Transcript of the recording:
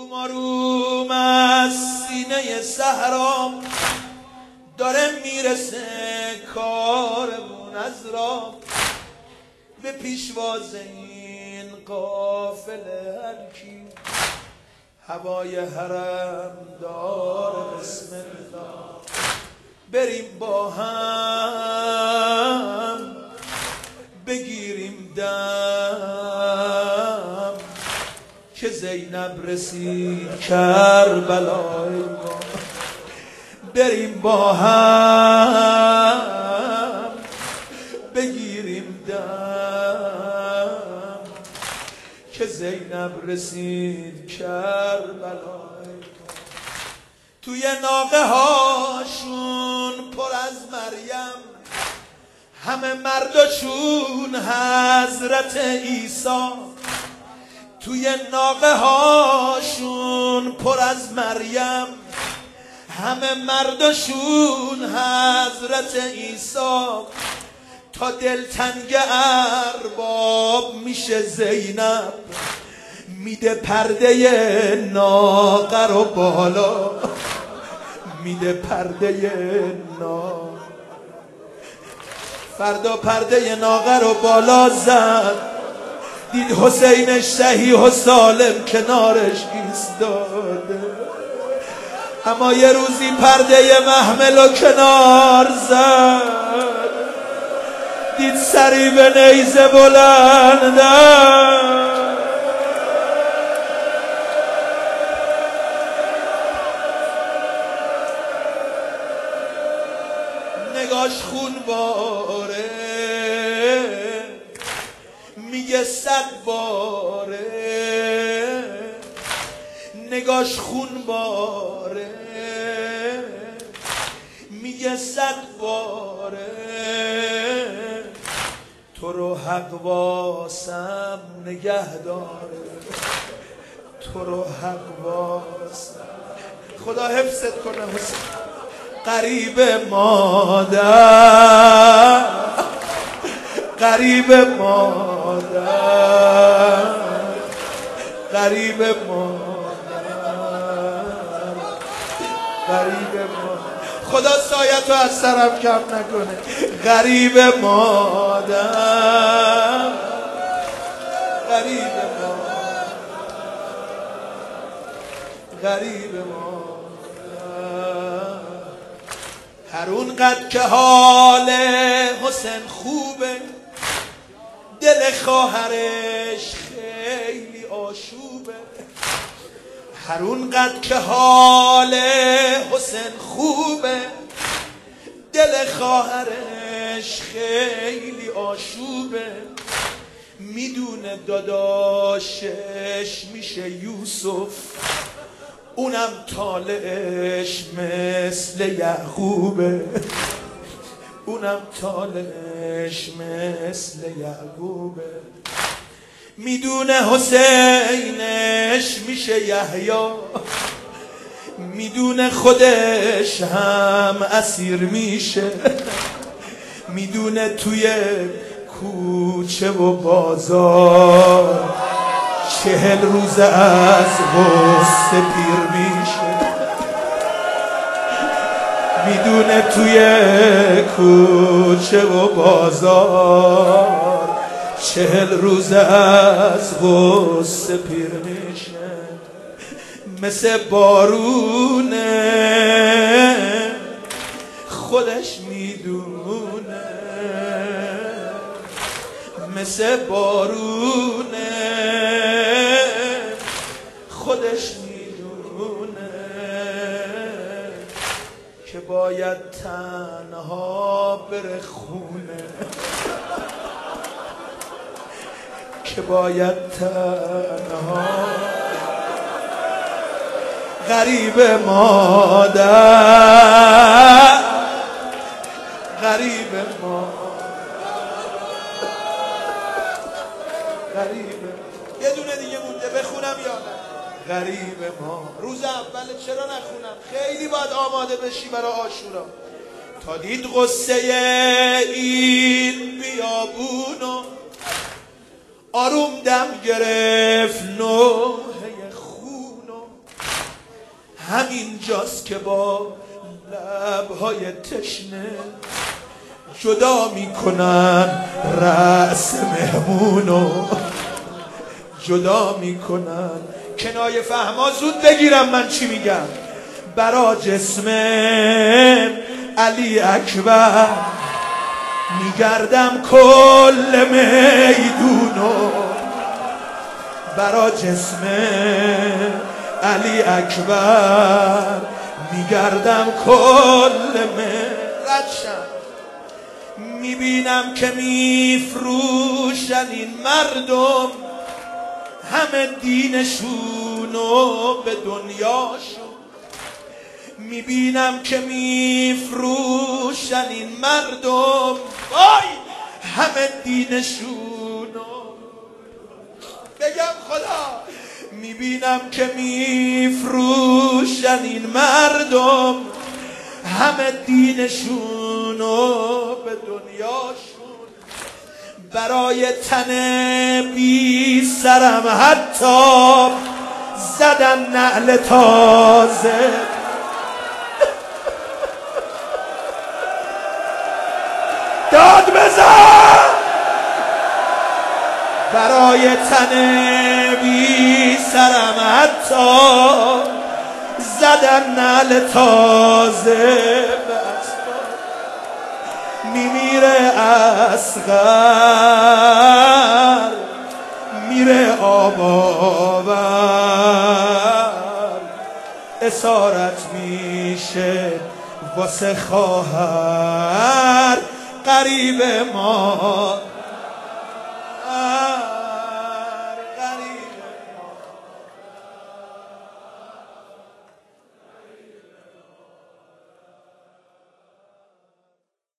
آروم از سینه صحرا داره میرسه کاروان از راه به پیشواز این قافله هرکی هوای حرم داره بسم الله بریم با هم بگیریم دم که زینب رسید کربلای ما بریم با هم بگیریم دم که زینب رسید کربلای ما توی ناقه هاشون پر از مریم همه مرداشون حضرت عیسی توی ناقه هاشون پر از مریم همه مرداشون حضرت عیسی تا دلتنگ ارباب میشه زینب میده پرده ناقه رو بالا میده پرده ناقه فردا پرده ناقه رو بالا زد دید حسین شهی و سالم کنارش ایستاده اما یه روزی پرده محمل و کنار زد دید سری به نیزه بلنده نگاش خون باره میگه 100 باره نگاش خون باره میگه 100 باره تو رو حق واسم نگه داره تو رو حق واسم خدا حفظت کنه حسین قریب مادر قریب مادر قریب مادر قریب مادر خدا سایتو از سرم کم نکنه غریب مادر غریب مادر غریب مادر هر اونقدر که حال حسین خوبه دل خواهرش خیلی آشوبه هر اونقدر که حال حسین خوبه دل خواهرش خیلی آشوبه میدونه داداشش میشه یوسف اونم طالعش مثل یعقوبه اونم طالعش مثل یعقوبه میدونه حسینش میشه یحیی میدونه خودش هم اسیر میشه میدونه توی کوچه و بازار 40 روز از غصه پیر میشه میدونه توی کوچه و بازار 40 روز از غصه پیر میشه مثل بارونه خودش میدونه مثل بارونه خودش میدونه که باید تنها بره خونه که باید تنها غریب مادر غریب مادر غریب یه دونه دیگه مونده بخونم یا نه غریب ما روز اول چرا نخونم خیلی باید آماده بشی برای عاشورا تا دید قصه این بیابونو آروم دم گرفت نوحه خونو همین جاست که با لبهای تشنه جدا میکنن رأس مهمونو، جدا میکنن. کنایه فهما زود بگیرم من چی میگم. برا جسم علی اکبر میگردم کل میدونو، برا جسم علی اکبر میگردم کل ردشم. میبینم که میفروشن این مردم همه دینشونو به دنیاشون. میبینم که میفروشن این مردم وای همه دینشونو. بگم خدا میبینم که میفروشن این مردم همه دینشونو به دنیاشون. برای تن بی سرم حتی زدن نعل تازه. داد بزن. برای تن بی سرم حتی زدن نعل تازه. میمیره اصغر میره آب آور، اسارت میشه واسه خواهر غریب ما.